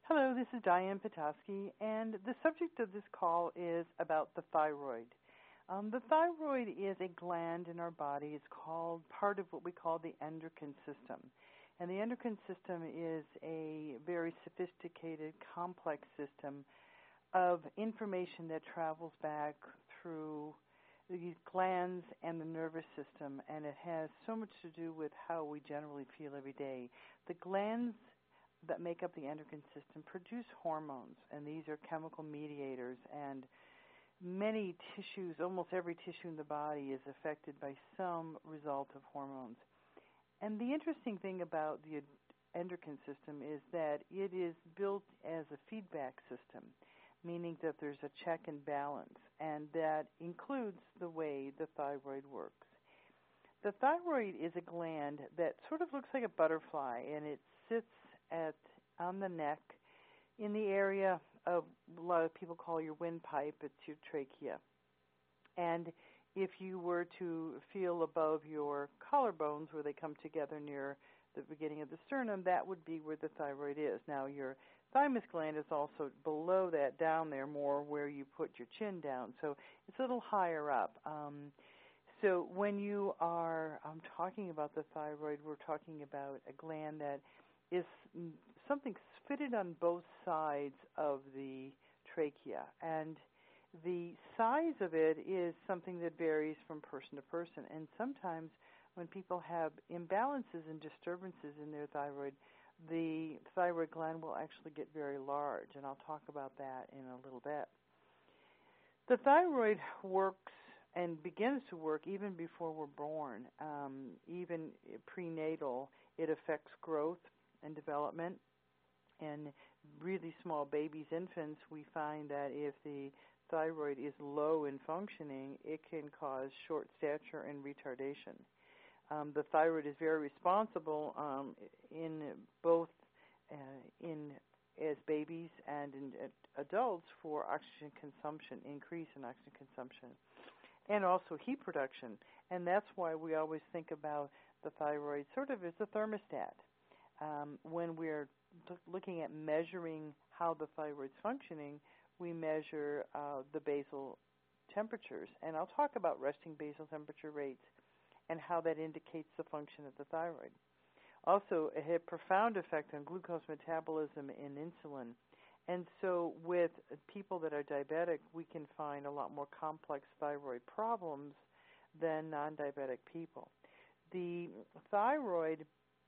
Hello, this is Diane Petoskey, and the subject of this call is about the thyroid. The thyroid is a gland in our body. It's called part of what we call the endocrine system. And the endocrine system is a very sophisticated, complex system of information that travels back through the glands and the nervous system, and it has so much to do with how we generally feel every day. The glands that make up the endocrine system produce hormones, and these are chemical mediators, and many tissues, almost every tissue in the body is affected by some result of hormones. And the interesting thing about the endocrine system is that it is built as a feedback system, meaning that there's a check and balance, and that includes the way the thyroid works. The thyroid is a gland that sort of looks like a butterfly, and it sits on the neck in the area of a lot of people call your windpipe. It's your trachea. And if you were to feel above your collarbones where they come together near the beginning of the sternum, that would be where the thyroid is. Now, your thymus gland is also below that, down there, more where you put your chin down. So it's a little higher up. So when you are talking about the thyroid, we're talking about a gland that is something fitted on both sides of the trachea. And the size of it is something that varies from person to person. And sometimes when people have imbalances and disturbances in their thyroid, the thyroid gland will actually get very large. And I'll talk about that in a little bit. The thyroid works and begins to work even before we're born. Even prenatal, it affects growth and development. And really small babies, infants, we find that if the thyroid is low in functioning, it can cause short stature and retardation. The thyroid is very responsible in both as babies and in adults for oxygen consumption, increase in oxygen consumption, and also heat production. And that's why we always think about the thyroid sort of as a thermostat. When we're looking at measuring how the thyroid's functioning, we measure the basal temperatures. And I'll talk about resting basal temperature rates and how that indicates the function of the thyroid. Also, it had a profound effect on glucose metabolism and insulin. And so with people that are diabetic, we can find a lot more complex thyroid problems than non-diabetic people. The thyroid,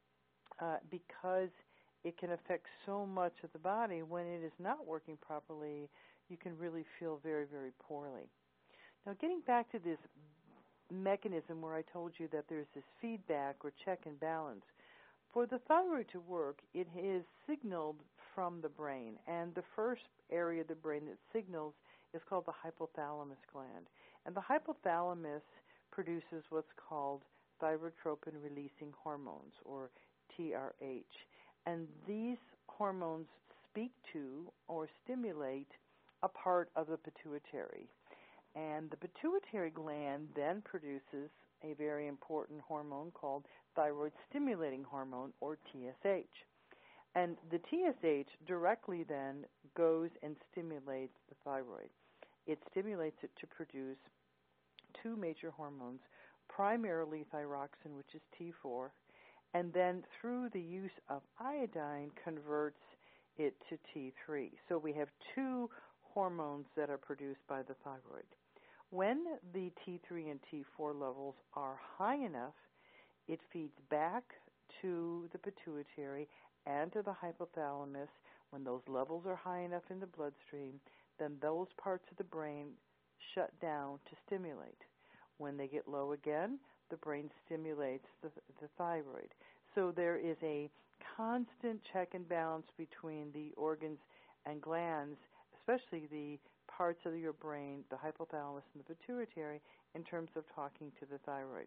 because it can affect so much of the body, when it is not working properly, you can really feel very, very poorly. Now, getting back to this mechanism where I told you that there's this feedback or check and balance, for the thyroid to work, it is signaled from the brain. And the first area of the brain that signals is called the hypothalamus gland. And the hypothalamus produces what's called thyrotropin-releasing hormones, or TRH. And these hormones speak to or stimulate a part of the pituitary. And the pituitary gland then produces a very important hormone called thyroid-stimulating hormone, or TSH. And the TSH directly then goes and stimulates the thyroid. It stimulates it to produce two major hormones, primarily thyroxine, which is T4, and then through the use of iodine converts it to T3. So we have two hormones that are produced by the thyroid. When the T3 and T4 levels are high enough, it feeds back to the pituitary and to the hypothalamus. When those levels are high enough in the bloodstream, then those parts of the brain shut down to stimulate. When they get low again, the brain stimulates the thyroid. So there is a constant check and balance between the organs and glands, especially the parts of your brain, the hypothalamus and the pituitary, in terms of talking to the thyroid.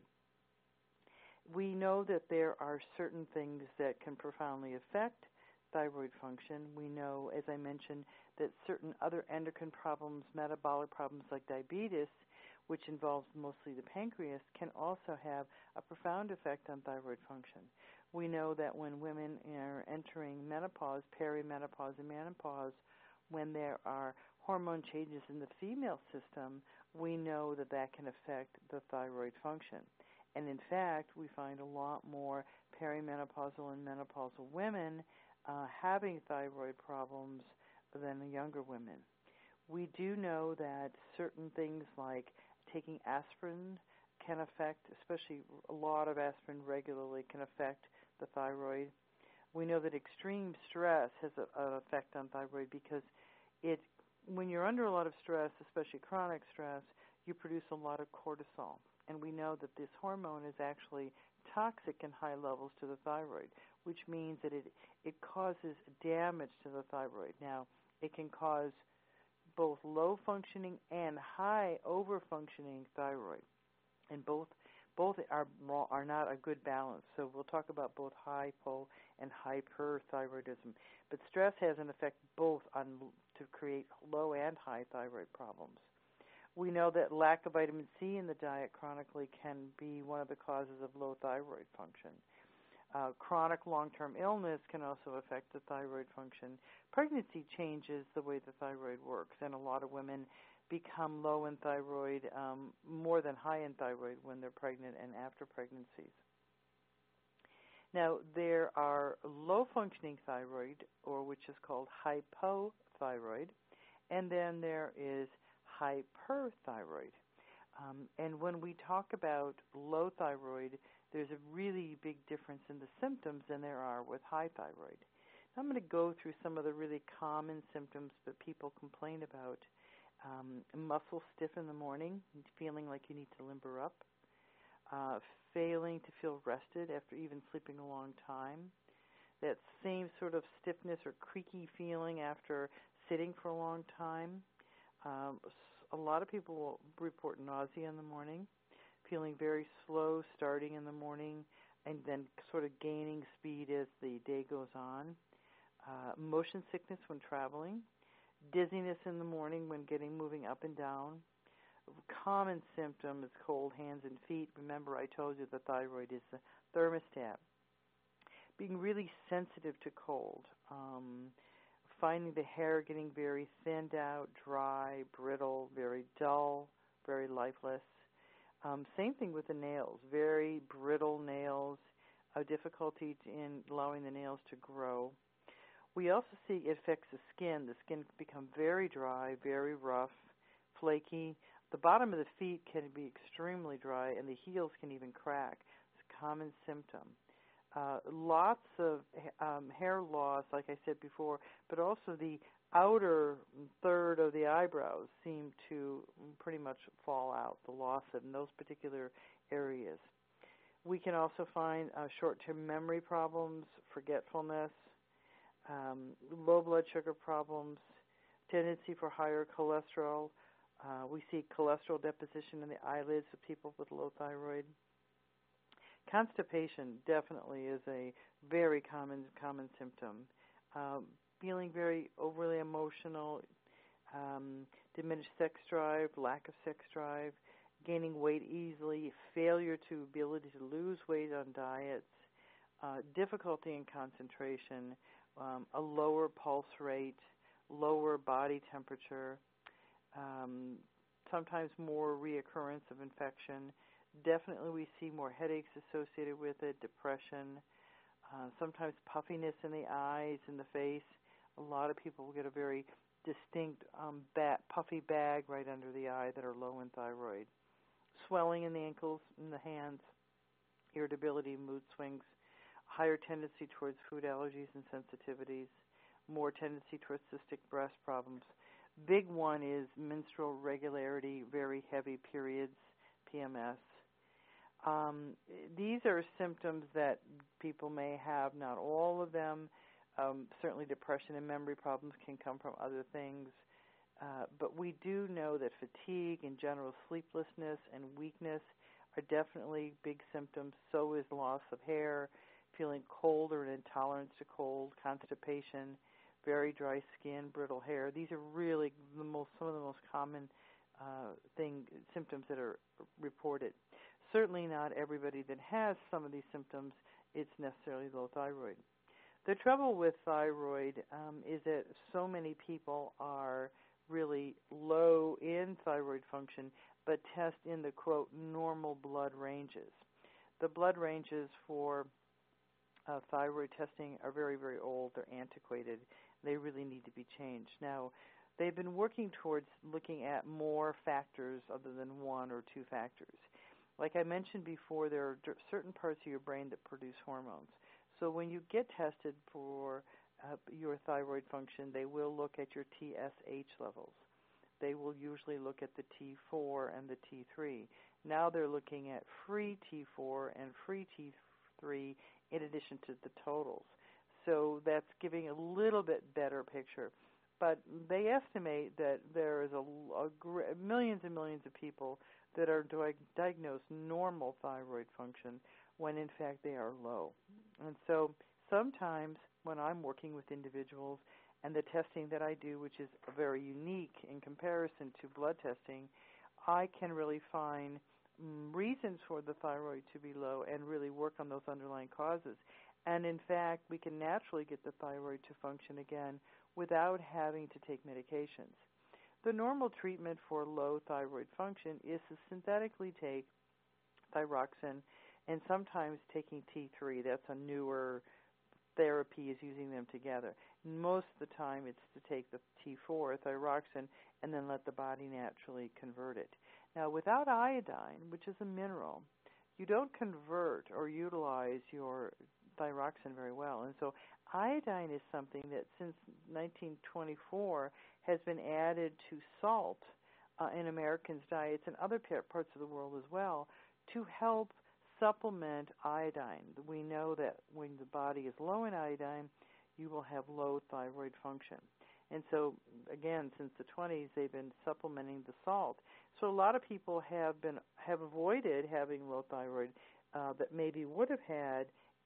We know that there are certain things that can profoundly affect thyroid function. We know, as I mentioned, that certain other endocrine problems, metabolic problems like diabetes, which involves mostly the pancreas, can also have a profound effect on thyroid function. We know that when women are entering menopause, perimenopause, and menopause, when there are hormone changes in the female system, we know that that can affect the thyroid function. And in fact, we find a lot more perimenopausal and menopausal women having thyroid problems than the younger women. We do know that certain things like taking aspirin can affect, especially a lot of aspirin regularly can affect the thyroid. We know that extreme stress has an effect on thyroid because when you're under a lot of stress, especially chronic stress, you produce a lot of cortisol. And we know that this hormone is actually toxic in high levels to the thyroid, which means that it causes damage to the thyroid. Now, it can cause both low functioning and high over functioning thyroid, and both are not a good balance. So we'll talk about both hypo and hyperthyroidism. But stress has an effect both to create low and high thyroid problems. We know that lack of vitamin C in the diet chronically can be one of the causes of low thyroid function. Chronic long-term illness can also affect the thyroid function. Pregnancy changes the way the thyroid works, and a lot of women become low in thyroid more than high in thyroid when they're pregnant and after pregnancies. Now, there are low-functioning thyroid, or which is called hypothyroid, and then there is hyperthyroid. And when we talk about low thyroid, there's a really big difference in the symptoms than there are with high thyroid. Now I'm going to go through some of the really common symptoms that people complain about. Muscles stiff in the morning, feeling like you need to limber up, failing to feel rested after even sleeping a long time, that same sort of stiffness or creaky feeling after sitting for a long time. A lot of people will report nausea in the morning, feeling very slow starting in the morning and then sort of gaining speed as the day goes on. Motion sickness when traveling, dizziness in the morning when moving up and down. Common symptom is cold hands and feet. Remember, I told you the thyroid is the thermostat. Being really sensitive to cold. Finding the hair getting very thinned out, dry, brittle, very dull, very lifeless. Same thing with the nails, very brittle nails, difficulty in allowing the nails to grow. We also see it affects the skin. The skin can become very dry, very rough, flaky. The bottom of the feet can be extremely dry, and the heels can even crack. It's a common symptom. Lots of hair loss, like I said before, but also the outer third of the eyebrows seem to pretty much fall out, the loss in those particular areas. We can also find short-term memory problems, forgetfulness, low blood sugar problems, tendency for higher cholesterol. We see cholesterol deposition in the eyelids of people with low thyroid. Constipation definitely is a very common symptom. Feeling very overly emotional, diminished sex drive, lack of sex drive, gaining weight easily, failure to ability to lose weight on diets, difficulty in concentration, a lower pulse rate, lower body temperature, sometimes more reoccurrence of infection. Definitely we see more headaches associated with it, depression, sometimes puffiness in the eyes, in the face. A lot of people will get a very distinct puffy bag right under the eye that are low in thyroid. Swelling in the ankles, in the hands, irritability, mood swings, higher tendency towards food allergies and sensitivities, more tendency towards cystic breast problems. Big one is menstrual regularity, very heavy periods, PMS. These are symptoms that people may have, not all of them. Certainly depression and memory problems can come from other things. But we do know that fatigue and general sleeplessness and weakness are definitely big symptoms. So is loss of hair, feeling cold or an intolerance to cold, constipation, very dry skin, brittle hair. These are really some of the most common symptoms that are reported. Certainly not everybody that has some of these symptoms it's necessarily low thyroid. The trouble with thyroid is that so many people are really low in thyroid function, but test in the, quote, normal blood ranges. The blood ranges for thyroid testing are very, very old. They're antiquated. They really need to be changed. Now, they've been working towards looking at more factors other than one or two factors. Like I mentioned before, there are certain parts of your brain that produce hormones. So when you get tested for your thyroid function, they will look at your TSH levels. They will usually look at the T4 and the T3. Now they're looking at free T4 and free T3 in addition to the totals. So that's giving a little bit better picture. But they estimate that there is millions and millions of people that are diagnosed normal thyroid function when in fact they are low. And so sometimes when I'm working with individuals and the testing that I do, which is very unique in comparison to blood testing, I can really find reasons for the thyroid to be low and really work on those underlying causes. And in fact, we can naturally get the thyroid to function again without having to take medications. The normal treatment for low thyroid function is to synthetically take thyroxine and sometimes taking T3. That's a newer therapy, is using them together. Most of the time it's to take the T4, thyroxine, and then let the body naturally convert it. Now, without iodine, which is a mineral, you don't convert or utilize your thyroxine very well. And so iodine is something that since 1924 has been added to salt in Americans' diets and other parts of the world as well to help supplement iodine. We know that when the body is low in iodine, you will have low thyroid function. And so, again, since the 20s, they've been supplementing the salt. So a lot of people have avoided having low thyroid that maybe would have had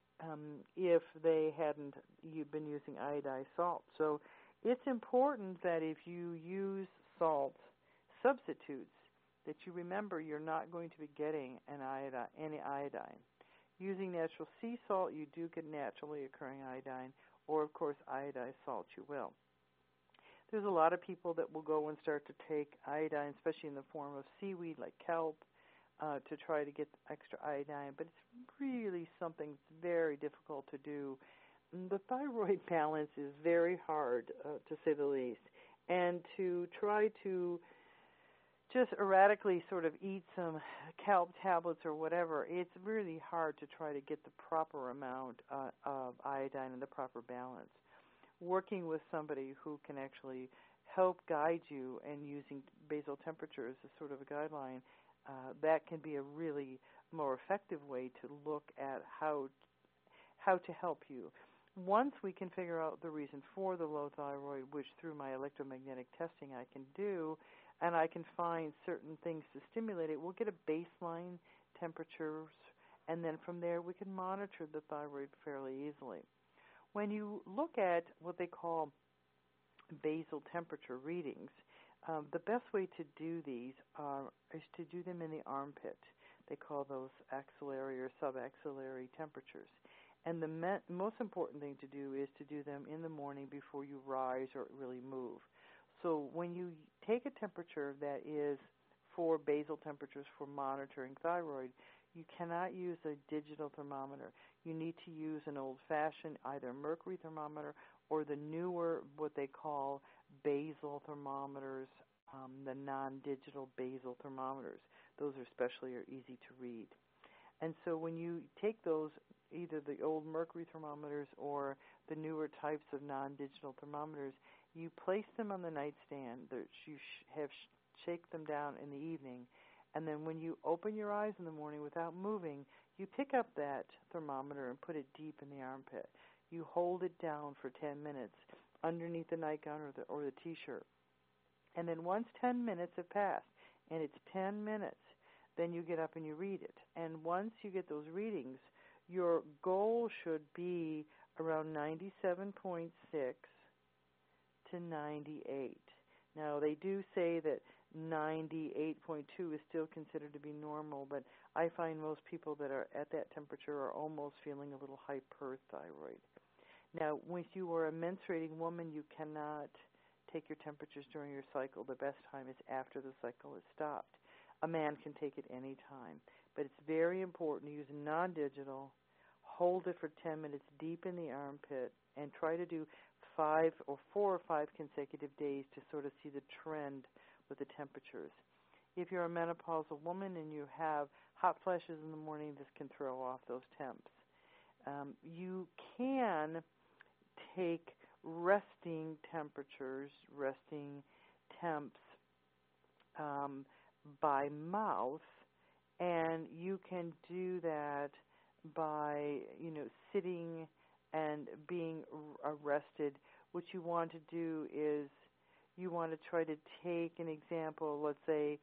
if they hadn't been using iodized salt. So it's important that if you use salt substitutes, that you remember you're not going to be getting any iodine. Using natural sea salt, you do get naturally occurring iodine, or, of course, iodized salt, you will. There's a lot of people that will go and start to take iodine, especially in the form of seaweed like kelp, to try to get extra iodine, but it's really something that's very difficult to do. The thyroid balance is very hard, to say the least, and to try to just erratically sort of eat some kelp tablets or whatever, it's really hard to try to get the proper amount of iodine and the proper balance. Working with somebody who can actually help guide you and using basal temperatures as sort of a guideline, that can be a really more effective way to look at how to help you. Once we can figure out the reason for the low thyroid, which through my electromagnetic testing I can do, and I can find certain things to stimulate it, we'll get a baseline temperatures, and then from there we can monitor the thyroid fairly easily. When you look at what they call basal temperature readings, the best way to do these is to do them in the armpit. They call those axillary or subaxillary temperatures. And the most important thing to do is to do them in the morning before you rise or really move. So when you take a temperature that is for basal temperatures for monitoring thyroid, you cannot use a digital thermometer. You need to use an old-fashioned either mercury thermometer or the newer, what they call basal thermometers, the non-digital basal thermometers. Those especially are easy to read. And so when you take those, either the old mercury thermometers or the newer types of non-digital thermometers, you place them on the nightstand. You shake them down in the evening, and then when you open your eyes in the morning without moving, you pick up that thermometer and put it deep in the armpit. You hold it down for 10 minutes underneath the nightgown or the T-shirt. And then once 10 minutes have passed, and it's 10 minutes, then you get up and you read it. And once you get those readings, your goal should be around 97.6 to 98. Now, they do say that 98.2 is still considered to be normal, but I find most people that are at that temperature are almost feeling a little hyperthyroid. Now, when you are a menstruating woman, you cannot take your temperatures during your cycle. The best time is after the cycle is stopped. A man can take it any time, but it's very important to use non-digital, hold it for 10 minutes deep in the armpit, and try to do 4 or 5 consecutive days to sort of see the trend with the temperatures. If you're a menopausal woman and you have hot flashes in the morning, this can throw off those temps. You can take resting temperatures, resting temps by mouth, and you can do that by, sitting and being arrested. What you want to do is you want to try to take an example, let's say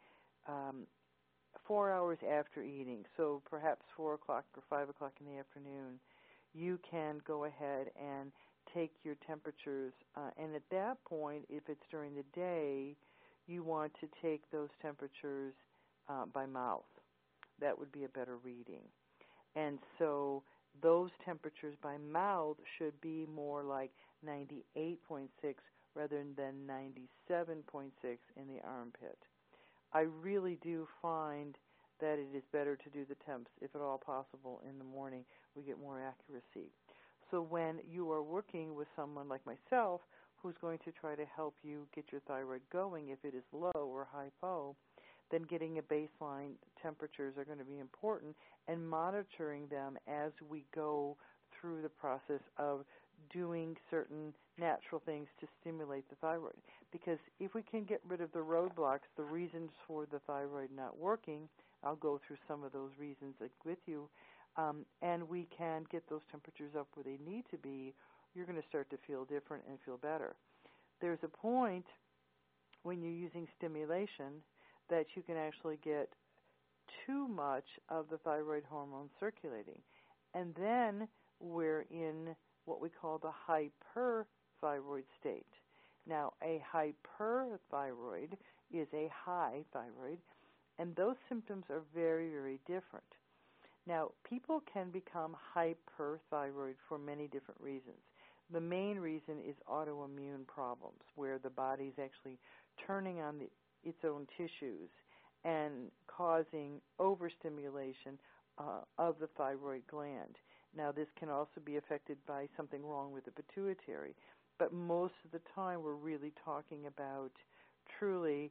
4 hours after eating, so perhaps 4 o'clock or 5 o'clock in the afternoon, you can go ahead and take your temperatures, and at that point, if it's during the day, you want to take those temperatures by mouth. That would be a better reading. And so those temperatures by mouth should be more like 98.6 rather than 97.6 in the armpit. I really do find that it is better to do the temps, if at all possible, in the morning. We get more accuracy. So when you are working with someone like myself who's going to try to help you get your thyroid going, if it is low or hypo, then getting a baseline temperatures are going to be important, and monitoring them as we go through the process of doing certain natural things to stimulate the thyroid. Because if we can get rid of the roadblocks, the reasons for the thyroid not working, I'll go through some of those reasons with you, and we can get those temperatures up where they need to be, you're going to start to feel different and feel better. There's a point when you're using stimulation that you can actually get too much of the thyroid hormone circulating. And then we're in what we call the hyperthyroid state. Now, a hyperthyroid is a high thyroid, and those symptoms are very, very different. Now, people can become hyperthyroid for many different reasons. The main reason is autoimmune problems, where the body is actually turning on its own tissues and causing overstimulation of the thyroid gland. Now, this can also be affected by something wrong with the pituitary, but most of the time we're really talking about truly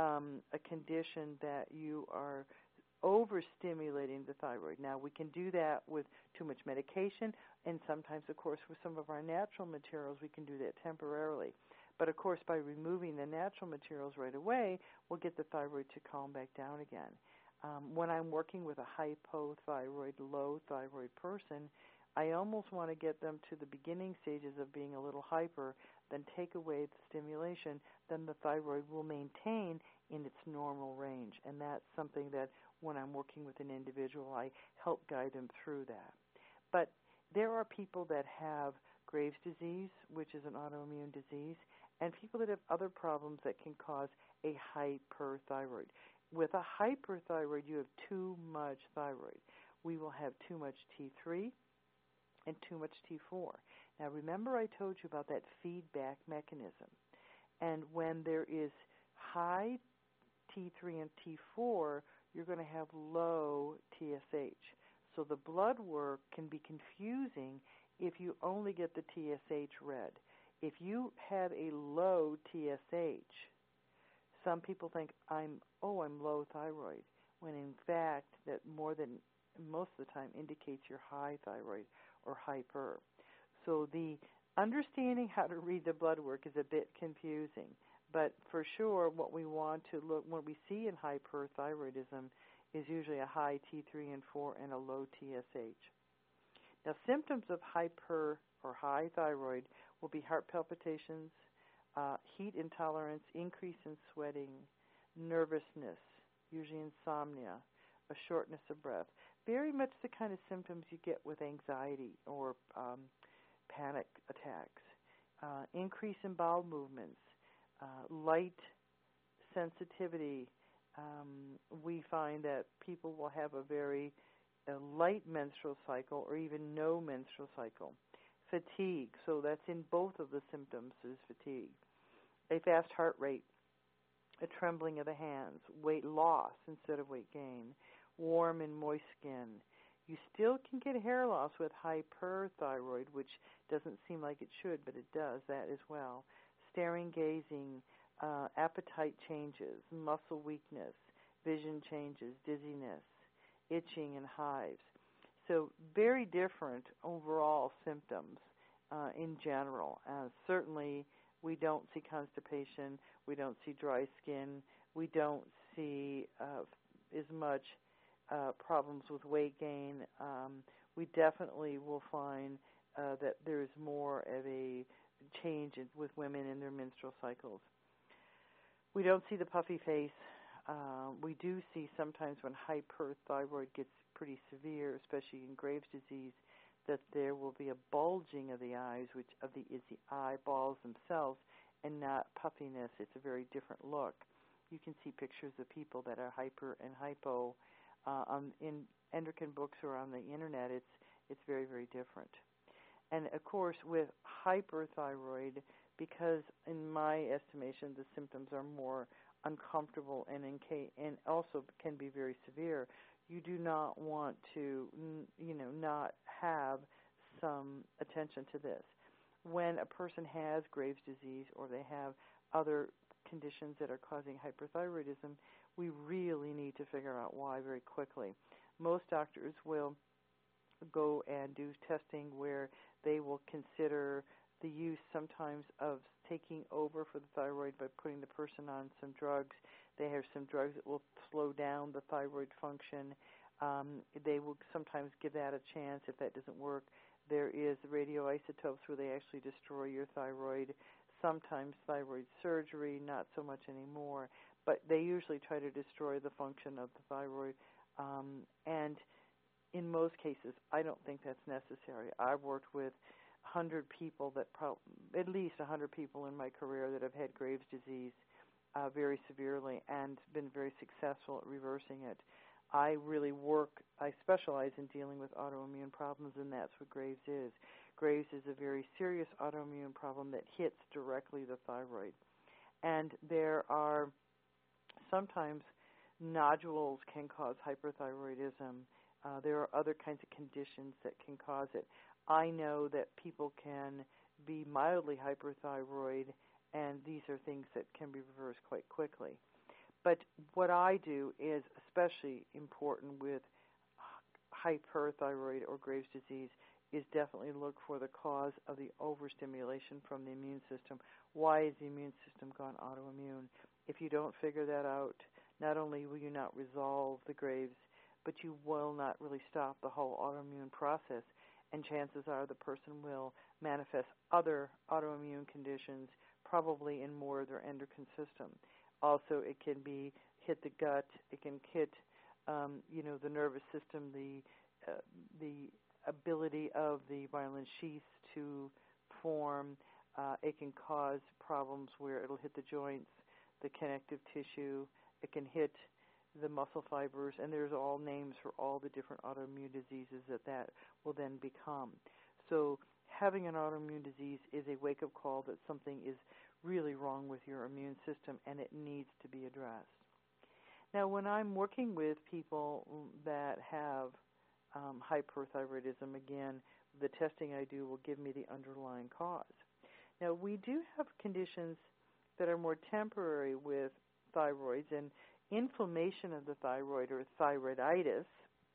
a condition that you are overstimulating the thyroid. Now, we can do that with too much medication, and sometimes, of course, with some of our natural materials, we can do that temporarily. But, of course, by removing the natural materials right away, we'll get the thyroid to calm back down again. When I'm working with a hypothyroid, low thyroid person, I almost want to get them to the beginning stages of being a little hyper, then take away the stimulation, then the thyroid will maintain in its normal range. And that's something that when I'm working with an individual, I help guide them through that. But there are people that have Graves' disease, which is an autoimmune disease, and people that have other problems that can cause a hyperthyroid. With a hyperthyroid, you have too much thyroid. We will have too much T3 and too much T4. Now, remember I told you about that feedback mechanism. And when there is high T3 and T4, you're going to have low TSH. So the blood work can be confusing if you only get the TSH read. If you have a low TSH, some people think I'm low thyroid, when in fact that more than most of the time indicates you're high thyroid or hyper. So the understanding how to read the blood work is a bit confusing, but for sure what we want to look, what we see in hyperthyroidism is usually a high T3 and 4 and a low TSH. Now, symptoms of hyper or high thyroid will be heart palpitations, heat intolerance, increase in sweating, nervousness, usually insomnia, a shortness of breath. Very much the kind of symptoms you get with anxiety or panic attacks. Increase in bowel movements, light sensitivity, we find that people will have a very light menstrual cycle or even no menstrual cycle. Fatigue, so that's in both of the symptoms, is fatigue. A fast heart rate, a trembling of the hands, weight loss instead of weight gain, warm and moist skin. You still can get hair loss with hyperthyroid, which doesn't seem like it should, but it does that as well. Staring, gazing, appetite changes, muscle weakness, vision changes, dizziness, itching, and hives. So very different overall symptoms in general. Certainly we don't see constipation, we don't see dry skin, we don't see as much problems with weight gain. We definitely will find that there is more of a change with women in their menstrual cycles. We don't see the puffy face. We do see sometimes when hyperthyroid gets pretty severe, especially in Graves' disease, that there will be a bulging of the eyes, which is the eyeballs themselves, and not puffiness. It's a very different look. You can see pictures of people that are hyper and hypo in endocrine books or on the internet. It's very, very different. And of course, with hyperthyroid, because in my estimation the symptoms are more uncomfortable and also can be very severe, you do not want to, not have some attention to this. When a person has Graves' disease or they have other conditions that are causing hyperthyroidism, we really need to figure out why very quickly. Most doctors will go and do testing where they will consider the use sometimes of taking over for the thyroid by putting the person on some drugs. They have some drugs that will slow down the thyroid function. They will sometimes give that a chance. If that doesn't work, there is radioisotopes where they actually destroy your thyroid. Sometimes thyroid surgery, not so much anymore, but they usually try to destroy the function of the thyroid. And in most cases, I don't think that's necessary. I've worked with 100 people at least 100 people in my career that have had Graves' disease very severely and been very successful at reversing it. I specialize in dealing with autoimmune problems, and that's what Graves is. Graves is a very serious autoimmune problem that hits directly the thyroid. And there are sometimes nodules can cause hyperthyroidism. There are other kinds of conditions that can cause it. I know that people can be mildly hyperthyroid, and these are things that can be reversed quite quickly. But what I do is especially important with hyperthyroid or Graves' disease is definitely look for the cause of the overstimulation from the immune system. Why is the immune system gone autoimmune? If you don't figure that out, not only will you not resolve the Graves, but you will not really stop the whole autoimmune process, and chances are the person will manifest other autoimmune conditions, probably in more of their endocrine system. Also, it can hit the gut, it can hit, the nervous system, the ability of the myelin sheaths to form. It can cause problems where it'll hit the joints, the connective tissue. It can hit the muscle fibers, and there's all names for all the different autoimmune diseases that will then become. So having an autoimmune disease is a wake-up call that something is really wrong with your immune system, and it needs to be addressed. Now, when I'm working with people that have hyperthyroidism, again, the testing I do will give me the underlying cause. Now, we do have conditions that are more temporary with thyroids, and inflammation of the thyroid or thyroiditis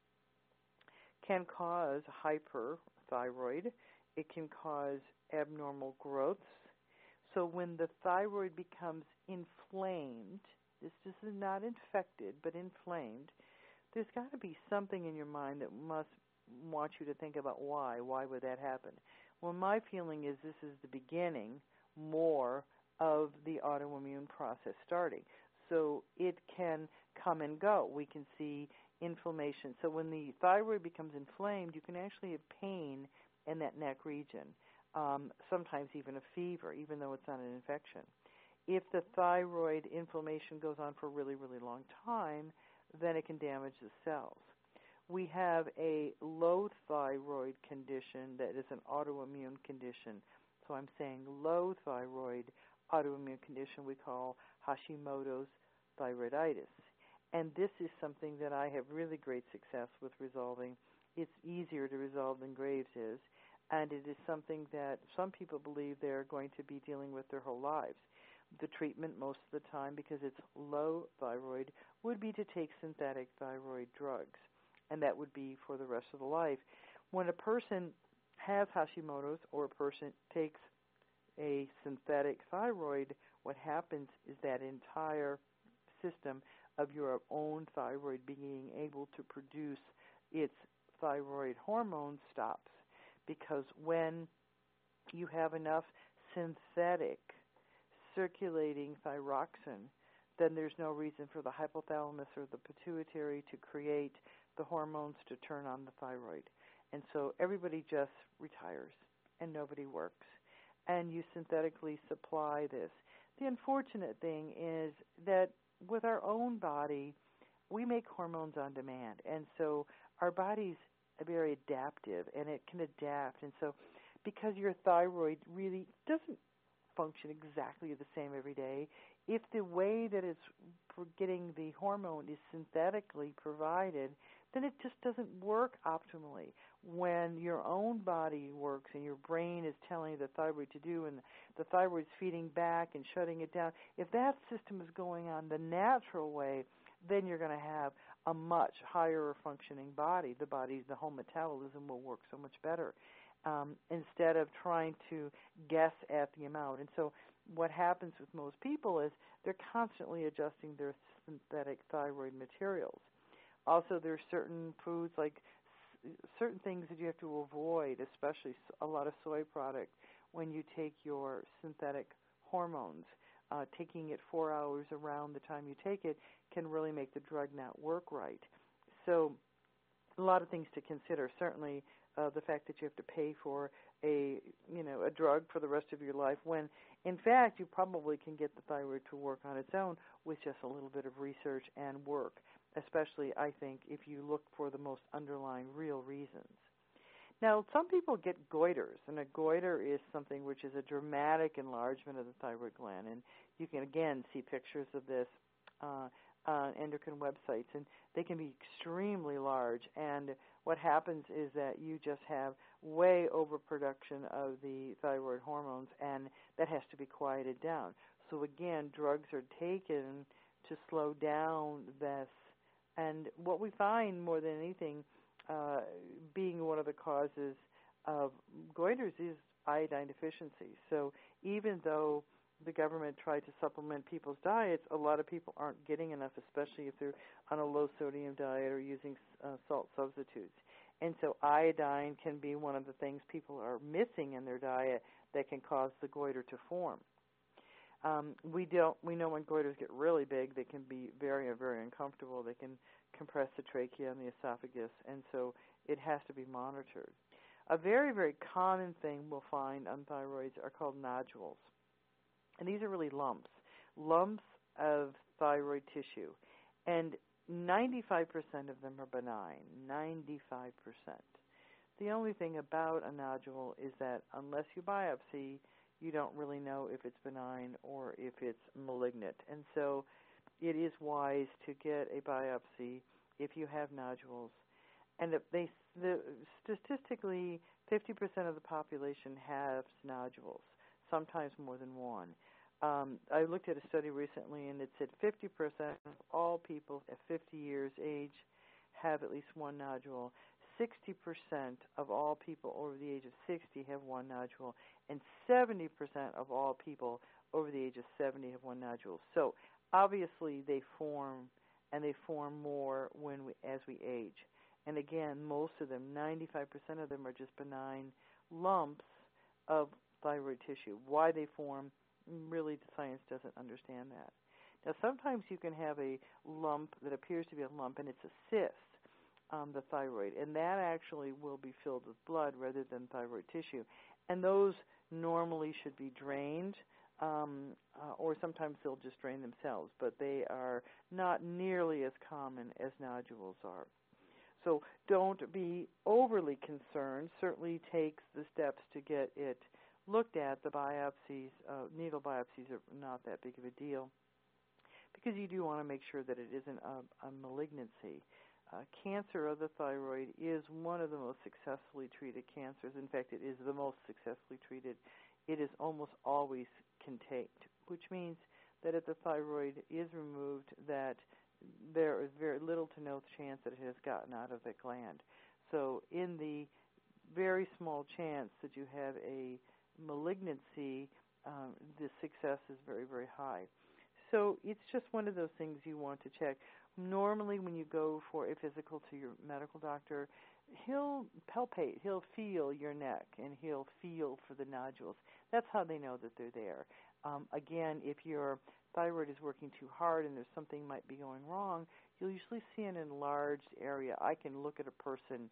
can cause hyperthyroid. It can cause abnormal growths. So when the thyroid becomes inflamed, this is not infected, but inflamed, there's got to be something in your mind that must want you to think about why. Why would that happen? Well, my feeling is this is the beginning more of the autoimmune process starting. So it can come and go. We can see inflammation. So when the thyroid becomes inflamed, you can actually have pain in that neck region, sometimes even a fever, even though it's not an infection. if the thyroid inflammation goes on for a really, really long time, then it can damage the cells. We have a low thyroid condition that is an autoimmune condition. So I'm saying low thyroid autoimmune condition we call Hashimoto's thyroiditis. And this is something that I have really great success with resolving. It's easier to resolve than Graves is, and it is something that some people believe they're going to be dealing with their whole lives. The treatment most of the time, because it's low thyroid, would be to take synthetic thyroid drugs, and that would be for the rest of the life. When a person has Hashimoto's or a person takes a synthetic thyroid, what happens is that entire system of your own thyroid being able to produce its thyroid hormone stops, because when you have enough synthetic circulating thyroxine, then there's no reason for the hypothalamus or the pituitary to create the hormones to turn on the thyroid. And so everybody just retires and nobody works. And you synthetically supply this. The unfortunate thing is that with our own body, we make hormones on demand. And so our body's very adaptive, and it can adapt. And so because your thyroid really doesn't function exactly the same every day, if the way that it's getting the hormone is synthetically provided, then it just doesn't work optimally. When your own body works and your brain is telling the thyroid to do, and the thyroid's feeding back and shutting it down, if that system is going on the natural way, then you're going to have a much higher functioning body. The whole metabolism will work so much better. Instead of trying to guess at the amount. And so what happens with most people is they're constantly adjusting their synthetic thyroid materials. Also, there's certain foods, like certain things that you have to avoid, especially a lot of soy product, when you take your synthetic hormones. Taking it 4 hours around the time you take it can really make the drug not work right. So a lot of things to consider. Certainly the fact that you have to pay for a drug for the rest of your life, when in fact you probably can get the thyroid to work on its own with just a little bit of research and work, especially I think if you look for the most underlying real reasons. Now, some people get goiters, and a goiter is something which is a dramatic enlargement of the thyroid gland, and you can again see pictures of this on endocrine websites, and they can be extremely large, and what happens is that you just have way overproduction of the thyroid hormones, and that has to be quieted down. So again, drugs are taken to slow down this, and what we find more than anything being one of the causes of goiters is iodine deficiency. So even though the government tried to supplement people's diets, a lot of people aren't getting enough, especially if they're on a low-sodium diet or using salt substitutes. And so iodine can be one of the things people are missing in their diet that can cause the goiter to form. We know when goiters get really big, they can be very, very uncomfortable. They can compress the trachea and the esophagus, and so it has to be monitored. A very, very common thing we'll find on thyroids are called nodules. And these are really lumps of thyroid tissue. And 95% of them are benign, 95%. The only thing about a nodule is that unless you biopsy, you don't really know if it's benign or if it's malignant. And so it is wise to get a biopsy if you have nodules. And statistically, 50% of the population has nodules, sometimes more than one. I looked at a study recently, and it said 50% of all people at 50 years age have at least one nodule. 60% of all people over the age of 60 have one nodule, and 70% of all people over the age of 70 have one nodule. So obviously they form, and they form more as we age. And again, most of them, 95% of them, are just benign lumps of thyroid tissue. Why they form, really the science doesn't understand that. Now sometimes you can have a lump that appears to be a lump, and it's a cyst on the thyroid, and that actually will be filled with blood rather than thyroid tissue. And those normally should be drained or sometimes they'll just drain themselves, but they are not nearly as common as nodules are. So don't be overly concerned. Certainly take the steps to get it looked at. The biopsies, needle biopsies are not that big of a deal because you do want to make sure that it isn't a malignancy. Cancer of the thyroid is one of the most successfully treated cancers. In fact, it is the most successfully treated. It is almost always contained, which means that if the thyroid is removed, that there is very little to no chance that it has gotten out of the gland. So in the very small chance that you have a malignancy, the success is very, very high. So it's just one of those things you want to check. Normally when you go for a physical to your medical doctor, he'll palpate, he'll feel your neck, and he'll feel for the nodules. That's how they know that they're there. Again, if your thyroid is working too hard and there's something might be going wrong, you'll usually see an enlarged area. I can look at a person,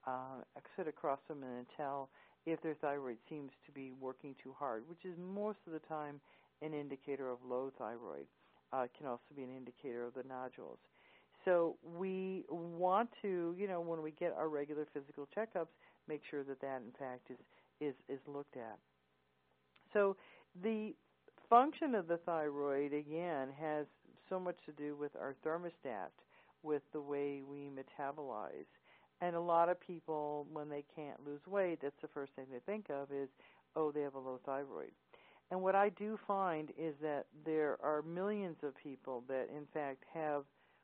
sit across them and tell if their thyroid seems to be working too hard, which is most of the time an indicator of low thyroid. It can also be an indicator of the nodules. So we want to, when we get our regular physical checkups, make sure that that in fact is looked at. So the function of the thyroid, again, has so much to do with our thermostat, with the way we metabolize. And a lot of people, when they can't lose weight, that's the first thing they think of is, oh, they have a low thyroid. And what I do find is that there are millions of people that, in fact, have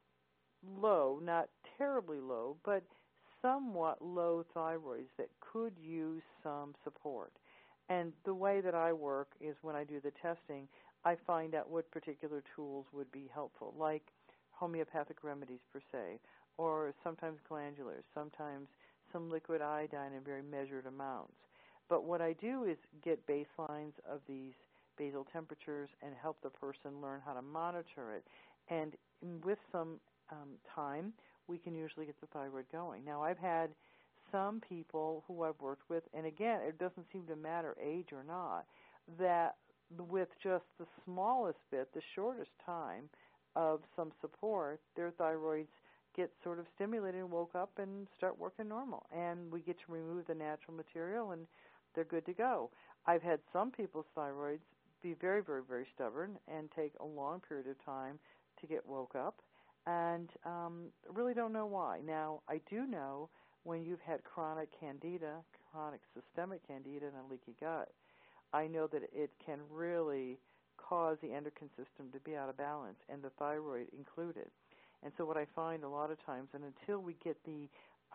low, not terribly low, but somewhat low thyroids that could use some support. And the way that I work is when I do the testing, I find out what particular tools would be helpful, like homeopathic remedies per se, or sometimes glandulars, sometimes some liquid iodine in very measured amounts. But what I do is get baselines of these basal temperatures and help the person learn how to monitor it. And with some time, we can usually get the thyroid going. Now, I've had some people who I've worked with, and again, it doesn't seem to matter age or not, that with just the smallest bit, the shortest time of some support, their thyroids get sort of stimulated and woke up and start working normal. And we get to remove the natural material, and they're good to go. I've had some people's thyroids be very, very, very stubborn and take a long period of time to get woke up, and really don't know why. Now, I do know when you've had chronic candida, chronic systemic candida, and a leaky gut, I know that it can really cause the endocrine system to be out of balance, and the thyroid included. And so what I find a lot of times, and until we get the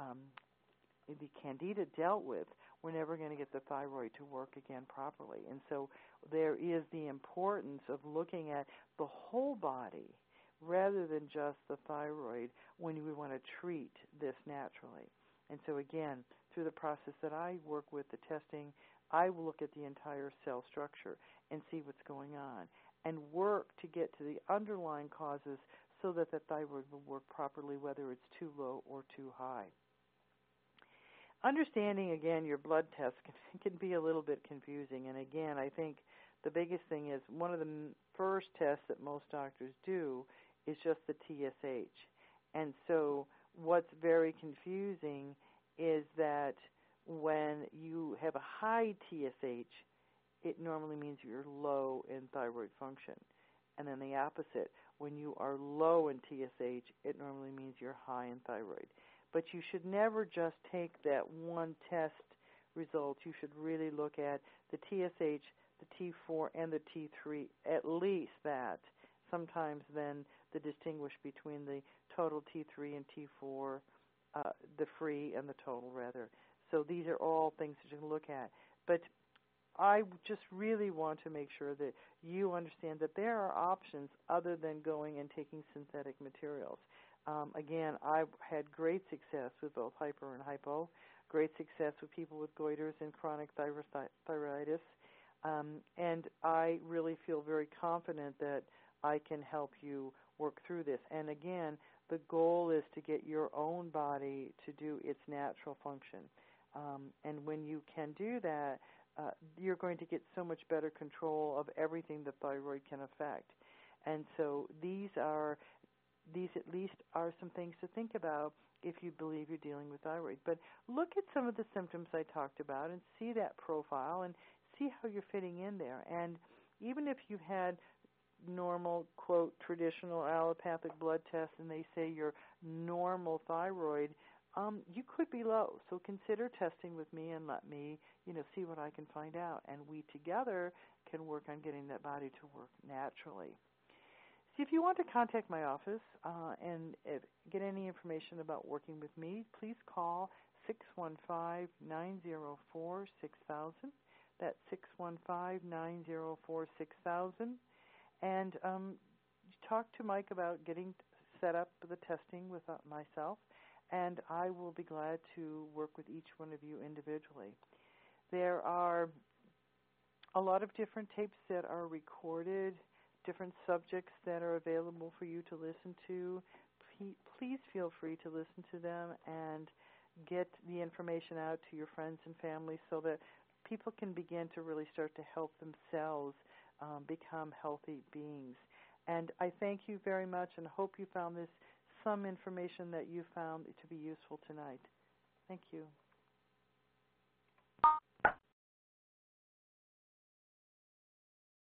candida dealt with, we're never going to get the thyroid to work again properly. And so there is the importance of looking at the whole body rather than just the thyroid when we want to treat this naturally. And so again, through the process that I work with, the testing, I will look at the entire cell structure and see what's going on and work to get to the underlying causes so that the thyroid will work properly, whether it's too low or too high. Understanding, again, your blood tests can be a little bit confusing. And again, I think the biggest thing is one of the first tests that most doctors do is just the TSH. And so what's very confusing is that when you have a high TSH, it normally means you're low in thyroid function. And then the opposite, when you are low in TSH, it normally means you're high in thyroid. But you should never just take that one test result. You should really look at the TSH, the T4, and the T3, at least that. Sometimes then the distinguish between the total T3 and T4, the free and the total, rather. So these are all things that you can look at. But I just really want to make sure that you understand that there are options other than going and taking synthetic materials. Again, I've had great success with both hyper and hypo, great success with people with goiters and chronic thyroiditis, and I really feel very confident that I can help you work through this. And again, the goal is to get your own body to do its natural function. And when you can do that, you're going to get so much better control of everything the thyroid can affect. And so these at least are some things to think about if you believe you're dealing with thyroid. But look at some of the symptoms I talked about and see that profile and see how you're fitting in there. And even if you've had normal, quote, traditional allopathic blood tests and they say you're normal thyroid, you could be low. So consider testing with me and let me, see what I can find out. And we together can work on getting that body to work naturally. So if you want to contact my office and get any information about working with me, please call 615-904-6000. That's 615-904-6000. And talk to Mike about getting set up for the testing with myself, and I will be glad to work with each one of you individually. There are a lot of different tapes that are recorded, different subjects that are available for you to listen to. Please feel free to listen to them and get the information out to your friends and family so that people can begin to really start to help themselves become healthy beings. And I thank you very much and hope you found some information that you found to be useful tonight. Thank you.